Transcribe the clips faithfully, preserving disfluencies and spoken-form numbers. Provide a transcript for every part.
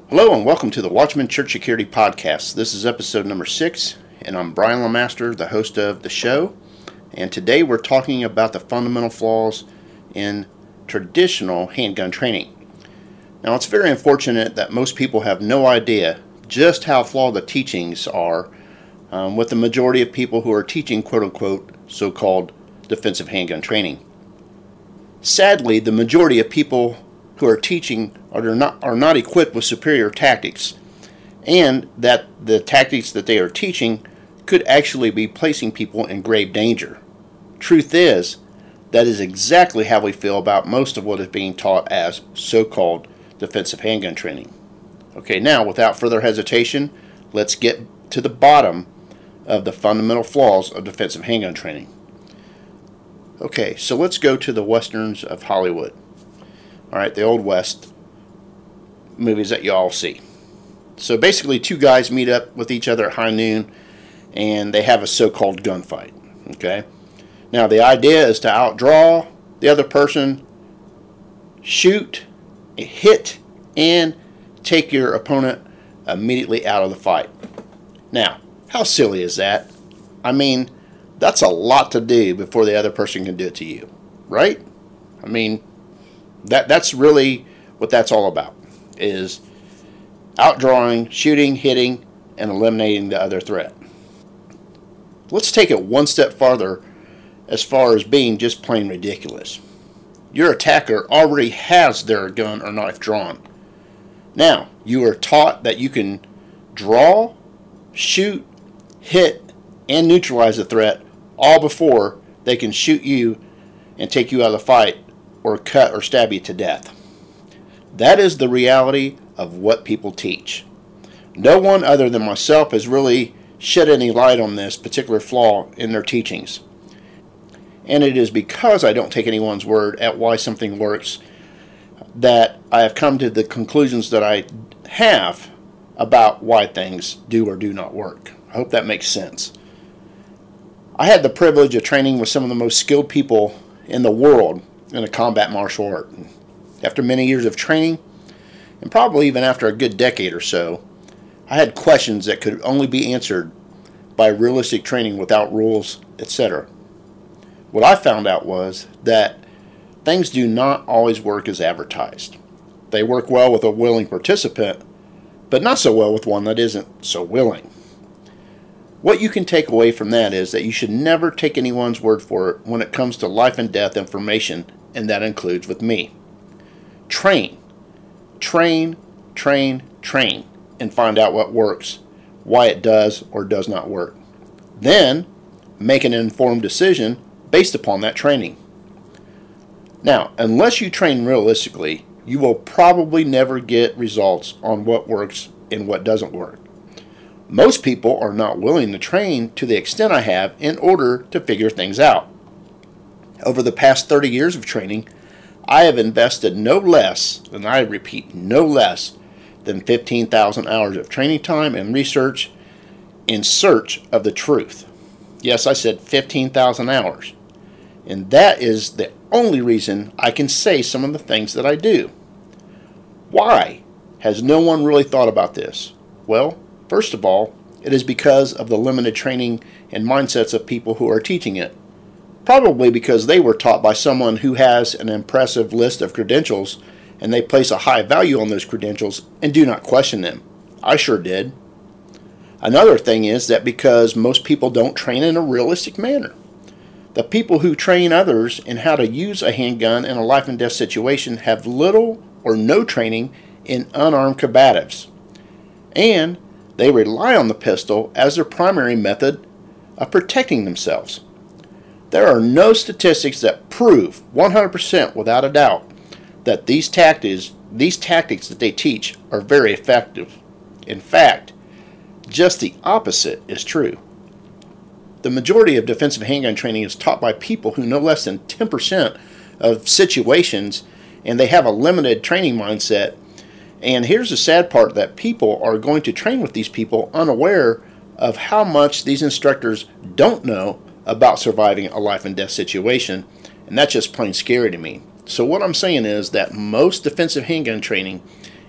Hello and welcome to the Watchman Church Security Podcast. This is episode number six, and I'm Brian LeMaster, the host of the show. And today we're talking about the fundamental flaws in traditional handgun training. Now, it's very unfortunate that most people have no idea just how flawed the teachings are um, with the majority of people who are teaching quote-unquote so-called defensive handgun training. Sadly, the majority of people who are teaching are not, are not equipped with superior tactics, and that the tactics that they are teaching could actually be placing people in grave danger. Truth is, that is exactly how we feel about most of what is being taught as so-called defensive handgun training. Okay, now, without further hesitation, let's get to the bottom of the fundamental flaws of defensive handgun training. Okay, so let's go to the westerns of Hollywood. All right, the Old West movies that you all see. So basically, two guys meet up with each other at high noon, and they have a so-called gunfight. Okay? Now, the idea is to outdraw the other person, shoot, hit, and take your opponent immediately out of the fight. Now, how silly is that? I mean, that's a lot to do before the other person can do it to you, right? I mean, that that's really what that's all about, is outdrawing, shooting, hitting, and eliminating the other threat. Let's take it one step farther as far as being just plain ridiculous. Your attacker already has their gun or knife drawn. Now, you are taught that you can draw, shoot, hit, and neutralize the threat all before they can shoot you and take you out of the fight or cut or stab you to death. That is the reality of what people teach. No one other than myself has really shed any light on this particular flaw in their teachings. And it is because I don't take anyone's word at why something works that I have come to the conclusions that I have about why things do or do not work. I hope that makes sense. I had the privilege of training with some of the most skilled people in the world in a combat martial art. After many years of training, and probably even after a good decade or so, I had questions that could only be answered by realistic training without rules, et cetera. What I found out was that things do not always work as advertised. They work well with a willing participant, but not so well with one that isn't so willing. What you can take away from that is that you should never take anyone's word for it when it comes to life and death information, and that includes with me. Train. Train, train, train, and find out what works, why it does or does not work. Then, make an informed decision based upon that training. Now, unless you train realistically, you will probably never get results on what works and what doesn't work. Most people are not willing to train to the extent I have in order to figure things out. Over the past thirty years of training, I have invested no less, and I repeat, no less than fifteen thousand hours of training time and research in search of the truth. Yes, I said fifteen thousand hours. And that is the only reason I can say some of the things that I do. Why has no one really thought about this? Well, first of all, it is because of the limited training and mindsets of people who are teaching it. Probably because they were taught by someone who has an impressive list of credentials and they place a high value on those credentials and do not question them. I sure did. Another thing is that because most people don't train in a realistic manner. The people who train others in how to use a handgun in a life and death situation have little or no training in unarmed combatives. And they rely on the pistol as their primary method of protecting themselves. There are no statistics that prove one hundred percent without a doubt that these tactics, these tactics that they teach are very effective. In fact, just the opposite is true. The majority of defensive handgun training is taught by people who know less than ten percent of situations, and they have a limited training mindset. And here's the sad part, that people are going to train with these people unaware of how much these instructors don't know about surviving a life and death situation, and that's just plain scary to me. So what I'm saying is that most defensive handgun training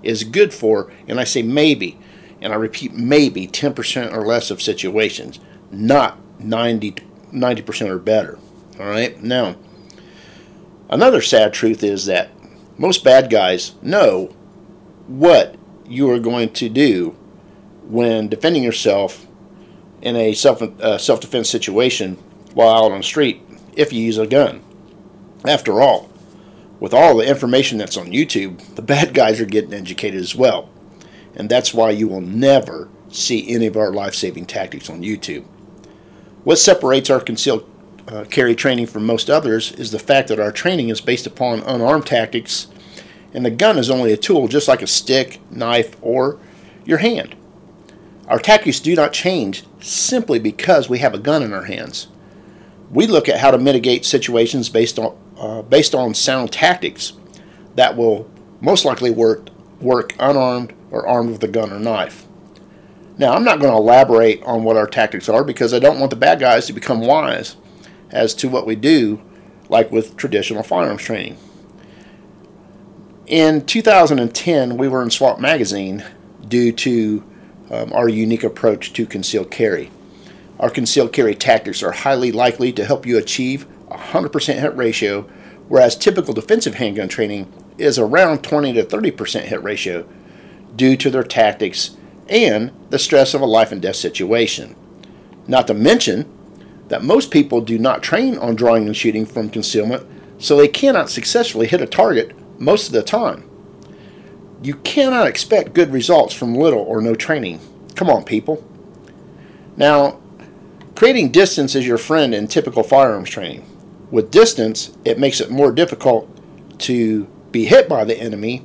is good for, and I say maybe, and I repeat maybe, ten percent or less of situations, not ninety, ninety percent or better. All right? Now, another sad truth is that most bad guys know what you are going to do when defending yourself in a self uh, self-defense situation while out on the street if you use a gun. After all, with all the information that's on YouTube, the bad guys are getting educated as well. And that's why you will never see any of our life-saving tactics on YouTube. What separates our concealed uh, carry training from most others is the fact that our training is based upon unarmed tactics, and the gun is only a tool just like a stick, knife, or your hand. Our tactics do not change simply because we have a gun in our hands. We look at how to mitigate situations based on uh, based on sound tactics that will most likely work work unarmed or armed with a gun or knife. Now, I'm not going to elaborate on what our tactics are because I don't want the bad guys to become wise as to what we do, like with traditional firearms training. In two thousand ten, we were in SWAT magazine due to um, our unique approach to concealed carry. Our concealed carry tactics are highly likely to help you achieve a one hundred percent hit ratio, whereas typical defensive handgun training is around twenty to thirty percent hit ratio due to their tactics and the stress of a life and death situation. Not to mention that most people do not train on drawing and shooting from concealment, so they cannot successfully hit a target most of the time. You cannot expect good results from little or no training. Come on, people. Now, creating distance is your friend in typical firearms training. With distance, it makes it more difficult to be hit by the enemy,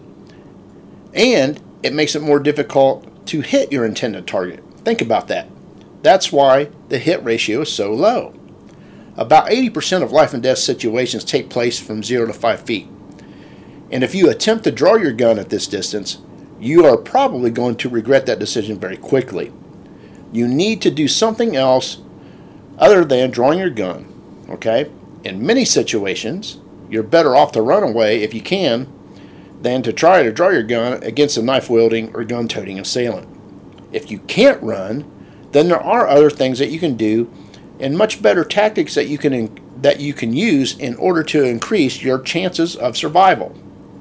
and it makes it more difficult to hit your intended target. Think about that. That's why the hit ratio is so low. About eighty percent of life and death situations take place from zero to five feet. And if you attempt to draw your gun at this distance, you are probably going to regret that decision very quickly. You need to do something else other than drawing your gun, okay? In many situations, you're better off to run away if you can than to try to draw your gun against a knife-wielding or gun-toting assailant. If you can't run, then there are other things that you can do and much better tactics that you can that you can use in order to increase your chances of survival.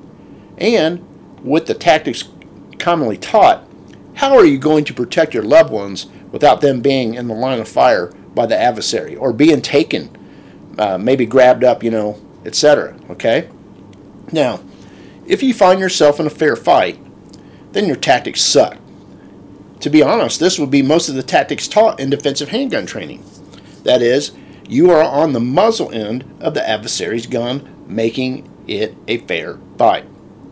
And with the tactics commonly taught, how are you going to protect your loved ones without them being in the line of fire by the adversary or being taken, uh, maybe grabbed up, you know, et cetera. Okay? Now, if you find yourself in a fair fight, then your tactics suck. To be honest, this would be most of the tactics taught in defensive handgun training. That is, you are on the muzzle end of the adversary's gun, making it a fair fight.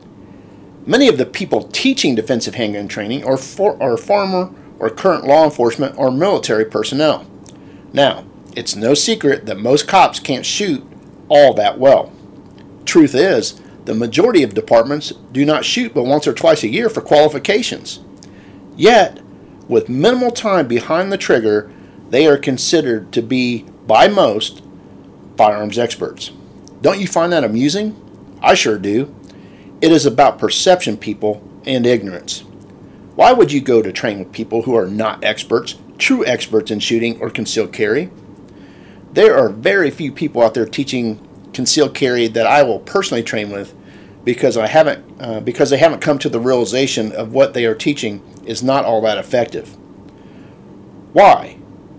Many of the people teaching defensive handgun training are, for, are former or current law enforcement or military personnel. Now, it's no secret that most cops can't shoot all that well. Truth is, the majority of departments do not shoot but once or twice a year for qualifications. Yet, with minimal time behind the trigger, they are considered to be, by most, firearms experts. Don't you find that amusing? I sure do. It is about perception, people, and ignorance. Why would you go to train with people who are not experts, true experts in shooting or concealed carry? There are very few people out there teaching concealed carry that I will personally train with because I haven't uh, because they haven't come to the realization of what they are teaching is not all that effective. Why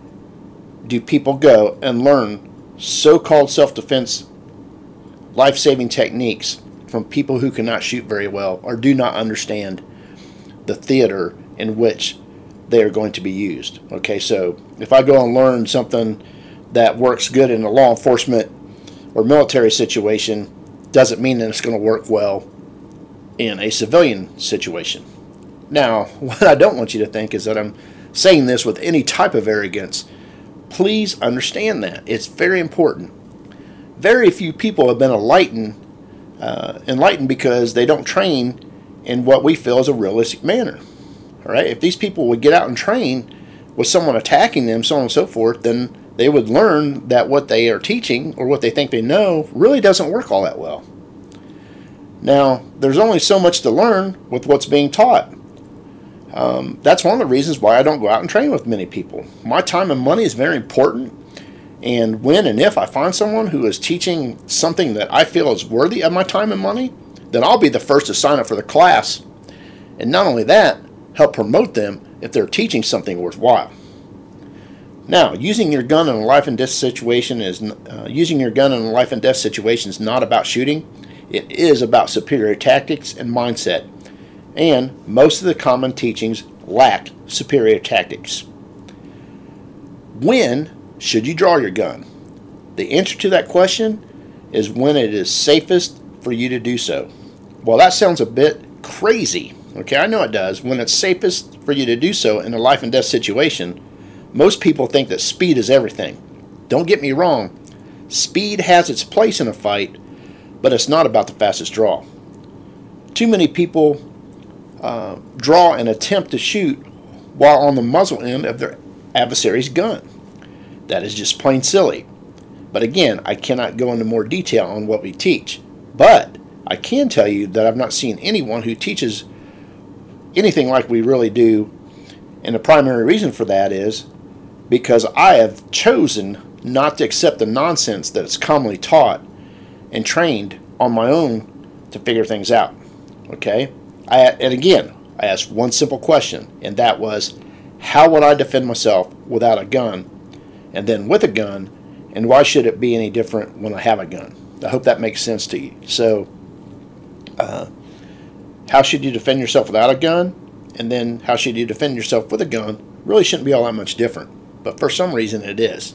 do people go and learn so-called self-defense life-saving techniques from people who cannot shoot very well or do not understand the theater in which they are going to be used? Okay, so if I go and learn something that works good in a law enforcement or military situation, doesn't mean that it's going to work well in a civilian situation. Now, what I don't want you to think is that I'm saying this with any type of arrogance. Please understand that. It's very important. Very few people have been enlightened, uh, enlightened because they don't train in what we feel is a realistic manner. All right? If these people would get out and train with someone attacking them, so on and so forth, then they would learn that what they are teaching or what they think they know really doesn't work all that well. Now, there's only so much to learn with what's being taught. Um, that's one of the reasons why I don't go out and train with many people. My time and money is very important, and when and if I find someone who is teaching something that I feel is worthy of my time and money, then I'll be the first to sign up for the class. And not only that, help promote them if they're teaching something worthwhile. Now, using your gun in a life and death situation is uh, using your gun in a life and death situation is not about shooting. It is about superior tactics and mindset. And most of the common teachings lack superior tactics. When should you draw your gun? The answer to that question is when it is safest for you to do so. Well, that sounds a bit crazy. Okay, I know it does. When it's safest for you to do so in a life and death situation, most people think that speed is everything. Don't get me wrong. Speed has its place in a fight, but it's not about the fastest draw. Too many people uh, draw and attempt to shoot while on the muzzle end of their adversary's gun. That is just plain silly. But again, I cannot go into more detail on what we teach. But I can tell you that I've not seen anyone who teaches anything like we really do. And the primary reason for that is because I have chosen not to accept the nonsense that is commonly taught and trained on my own to figure things out. Okay? I, and again, I asked one simple question, and that was, how would I defend myself without a gun, and then with a gun, and why should it be any different when I have a gun? I hope that makes sense to you. So, uh, how should you defend yourself without a gun, and then how should you defend yourself with a gun? Really shouldn't be all that much different, but for some reason it is.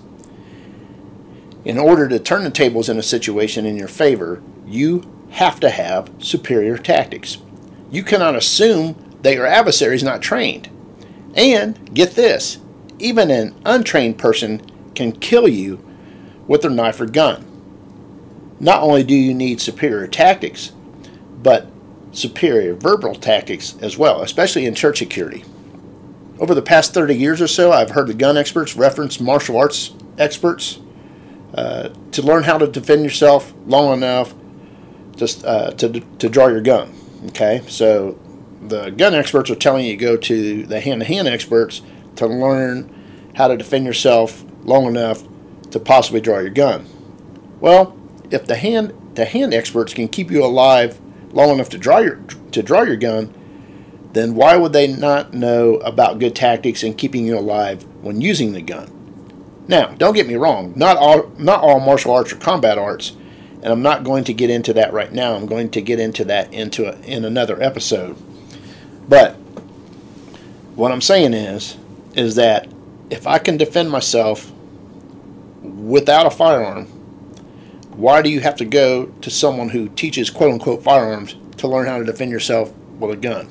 In order to turn the tables in a situation in your favor, you have to have superior tactics. You cannot assume that your adversary is not trained. And, get this, even an untrained person can kill you with their knife or gun. Not only do you need superior tactics, but superior verbal tactics as well, especially in church security. Over the past thirty years or so, I've heard the gun experts reference martial arts experts uh, to learn how to defend yourself long enough to, uh, to, to draw your gun. Okay, so the gun experts are telling you to go to the hand-to-hand experts to learn how to defend yourself long enough to possibly draw your gun. Well, if the hand-to-hand experts can keep you alive long enough to draw your to draw your gun, then why would they not know about good tactics and keeping you alive when using the gun? Now, don't get me wrong, not all not all martial arts are combat arts, and I'm not going to get into that right now. I'm going to get into that into a, in another episode. But what I'm saying is, is that if I can defend myself without a firearm, why do you have to go to someone who teaches quote-unquote firearms to learn how to defend yourself with a gun?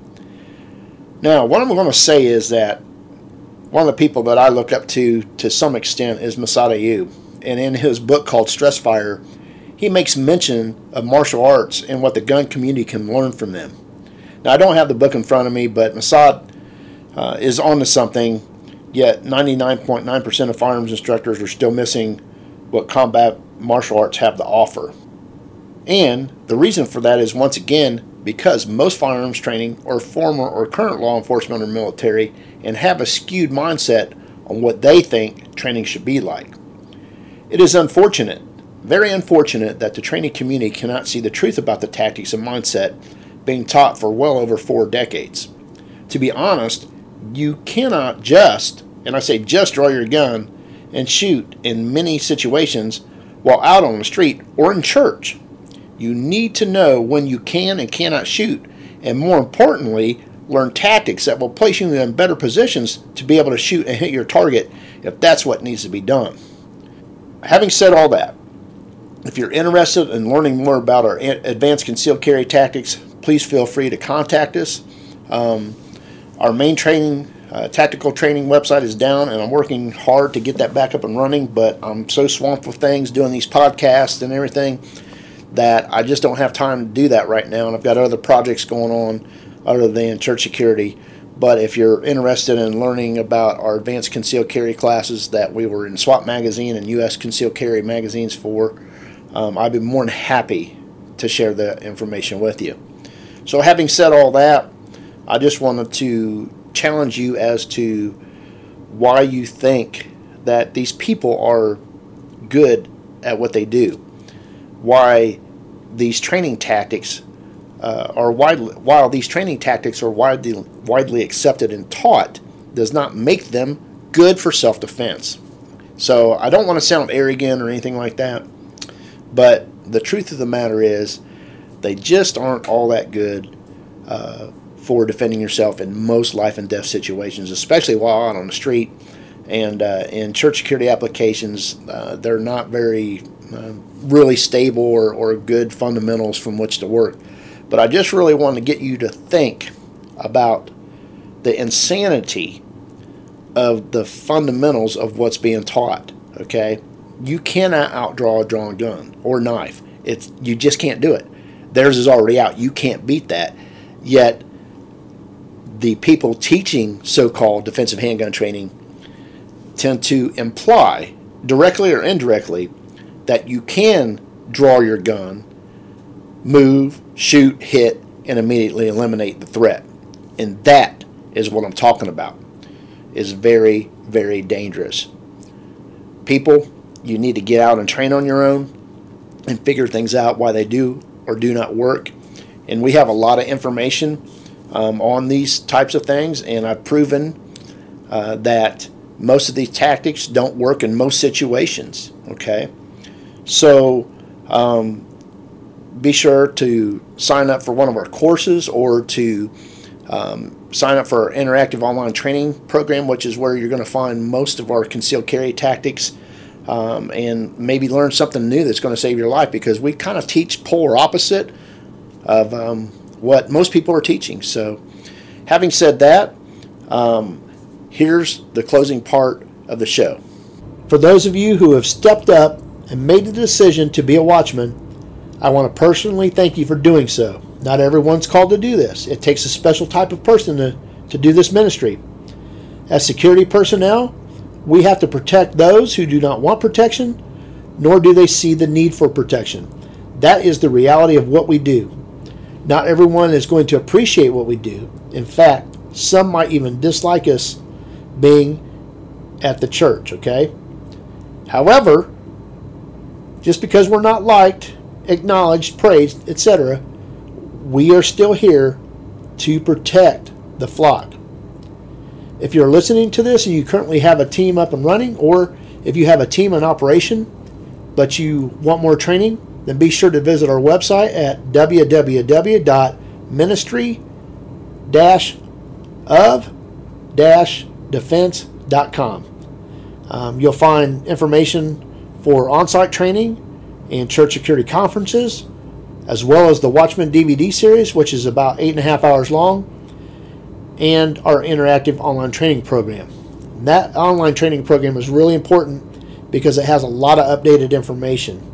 Now, what I'm going to say is that one of the people that I look up to to some extent is Massad Ayoob. And in his book called Stress Fire, he makes mention of martial arts and what the gun community can learn from them. Now, I don't have the book in front of me, but Massad uh, is onto something, yet ninety-nine point nine percent of firearms instructors are still missing what combat martial arts have to offer. And the reason for that is, once again, because most firearms training are former or current law enforcement or military and have a skewed mindset on what they think training should be like. It is unfortunate, very unfortunate, that the training community cannot see the truth about the tactics and mindset being taught for well over four decades. To be honest, you cannot just, and I say just, draw your gun and shoot in many situations while out on the street or in church. You need to know when you can and cannot shoot, and more importantly, learn tactics that will place you in better positions to be able to shoot and hit your target if that's what needs to be done. Having said all that, if you're interested in learning more about our advanced concealed carry tactics, please feel free to contact us. Um, our main training, uh, tactical training website is down, and I'm working hard to get that back up and running, but I'm so swamped with things, doing these podcasts and everything, that I just don't have time to do that right now, and I've got other projects going on other than church security. But if you're interested in learning about our advanced concealed carry classes that we were in SWAT Magazine and U S Concealed Carry magazines for, um, I'd be more than happy to share the information with you. So having said all that, I just wanted to challenge you as to why you think that these people are good at what they do, why these training tactics uh, are widely, while these training tactics are widely widely accepted and taught, does not make them good for self-defense. So I don't want to sound arrogant or anything like that, but the truth of the matter is they just aren't all that good uh, for defending yourself in most life and death situations, especially while out on the street. And uh, in church security applications, uh, they're not very uh, really stable or, or good fundamentals from which to work. But I just really want to get you to think about the insanity of the fundamentals of what's being taught. Okay, you cannot outdraw a drawn gun or knife. It's you just can't do it. Theirs is already out. You can't beat that. Yet the people teaching so-called defensive handgun training tend to imply, directly or indirectly, that you can draw your gun, move, shoot, hit, and immediately eliminate the threat. And that is what I'm talking about. Is very, very dangerous. People, you need to get out and train on your own and figure things out why they do or do not work. And we have a lot of information um, on these types of things, and I've proven uh, that most of these tactics don't work in most situations. Okay, so um, be sure to sign up for one of our courses or to um, sign up for our interactive online training program, which is where you're going to find most of our concealed carry tactics, um, and maybe learn something new that's going to save your life, because we kind of teach polar opposite of um, what most people are teaching. So having said that, um, here's the closing part of the show. For those of you who have stepped up and made the decision to be a watchman, I want to personally thank you for doing so. Not everyone's called to do this. It takes a special type of person to, to do this ministry. As security personnel, we have to protect those who do not want protection, nor do they see the need for protection. That is the reality of what we do. Not everyone is going to appreciate what we do. In fact, some might even dislike us being at the church, okay? However, just because we're not liked, acknowledged, praised, et cetera, we are still here to protect the flock. If you're listening to this and you currently have a team up and running, or if you have a team in operation but you want more training, then be sure to visit our website at w w w dot ministry dash of dash defense dot com. Um, you'll find information for on-site training and church security conferences, as well as the Watchman D V D series, which is about eight and a half hours long, and our interactive online training program. And that online training program is really important because it has a lot of updated information.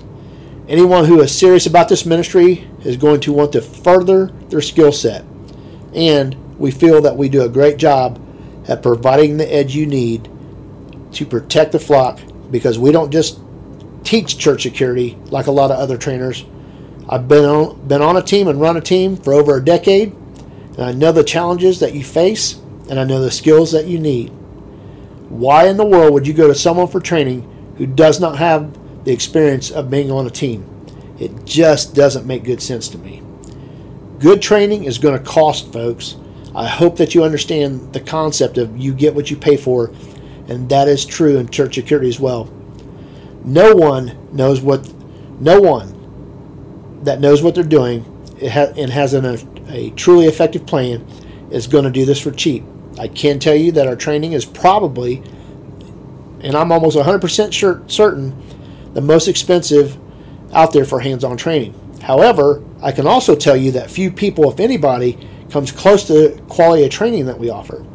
Anyone who is serious about this ministry is going to want to further their skill set, and we feel that we do a great job at providing the edge you need to protect the flock, because we don't just teach church security like a lot of other trainers. I've been on, been on a team and run a team for over a decade, and I know the challenges that you face, and I know the skills that you need. Why in the world would you go to someone for training who does not have the experience of being on a team? It just doesn't make good sense to me. Good training is going to cost, folks. I hope that you understand the concept of you get what you pay for, and that is true in church security as well. No one knows what, no one that knows what they're doing and has an, a, a truly effective plan is going to do this for cheap. I can tell you that our training is probably, and I'm almost one hundred percent sure, certain, the most expensive out there for hands-on training. However, I can also tell you that few people, if anybody, comes close to the quality of training that we offer.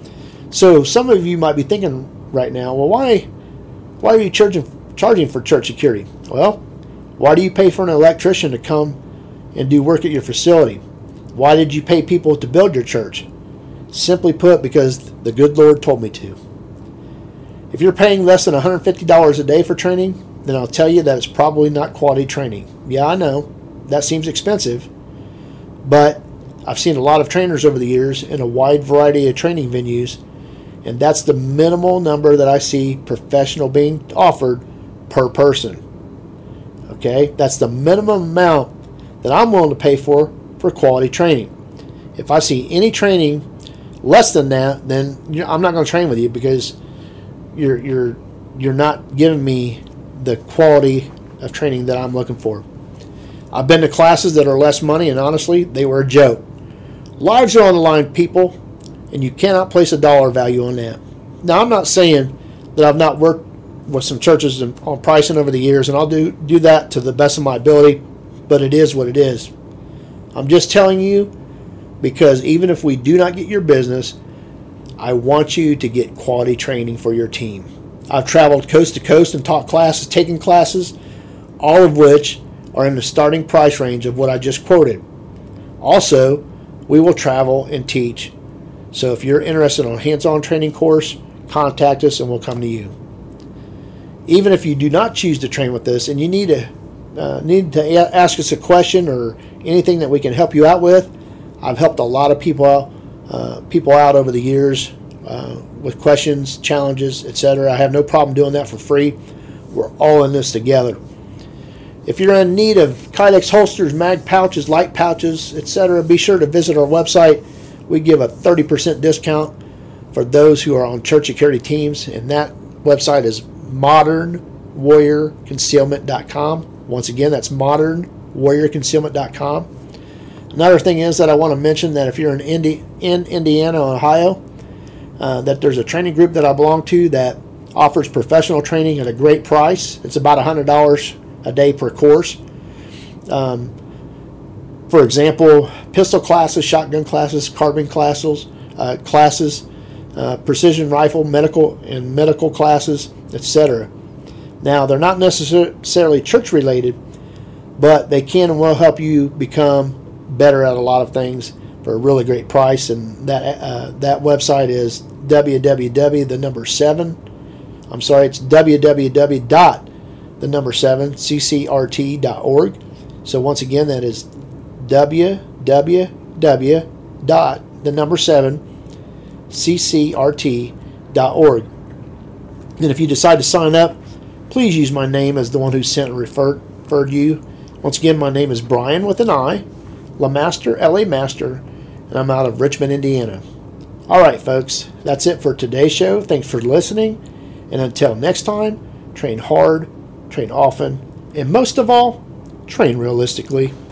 So some of you might be thinking right now, well, why, why are you charging charging for church security? Well, why do you pay for an electrician to come and do work at your facility? Why did you pay people to build your church? Simply put, because the good Lord told me to. If you're paying less than one hundred fifty dollars a day for training, then I'll tell you that it's probably not quality training. Yeah, I know. that seems expensive, but I've seen a lot of trainers over the years in a wide variety of training venues, and that's the minimal number that I see professional being offered per person. Okay, that's the minimum amount that I'm willing to pay for for quality training. If I see any training less than that, then I'm not going to train with you, because you're you're you're not giving me the quality of training that I'm looking for. I've been to classes that are less money, and honestly, they were a joke. Lives are on the line, people, and you cannot place a dollar value on that. Now, I'm not saying that I've not worked with some churches on pricing over the years, and I'll do, do that to the best of my ability, but it is what it is. I'm just telling you, because even if we do not get your business, I want you to get quality training for your team. I've traveled coast to coast and taught classes, taken classes, all of which are in the starting price range of what I just quoted. Also, we will travel and teach. So if you're interested in a hands-on training course, contact us and we'll come to you. Even if you do not choose to train with us and you need to uh, need to a- ask us a question or anything that we can help you out with, I've helped a lot of people out, uh, people out over the years uh, with questions, challenges, et cetera. I have no problem doing that for free. We're all in this together. If you're in need of Kydex holsters, mag pouches, light pouches, et cetera, be sure to visit our website. We give a thirty percent discount for those who are on church security teams, and that website is modern warrior concealment dot com. Once again, that's modern warrior concealment dot com. Another thing is that I want to mention that if you're in, Indi- in Indiana, Ohio, uh, that there's a training group that I belong to that offers professional training at a great price. It's about one hundred dollars a day per course. Um, for example, pistol classes, shotgun classes, carbine classes, uh, classes, uh, precision rifle, medical and medical classes, et cetera. Now, they're not necessarily church related, but they can and will help you become better at a lot of things for a really great price. And that uh, that website is www the number seven. I'm sorry, it's www dot the number seven c c r t dot org. So once again, that is www dot the number seven c c r t dot org. And if you decide to sign up, please use my name as the one who sent and referred, referred you. Once again, my name is Brian with an I, LaMaster, L A Master, and I'm out of Richmond, Indiana. All right, folks, that's it for today's show. Thanks for listening, and until next time, train hard, train often, and most of all, train realistically.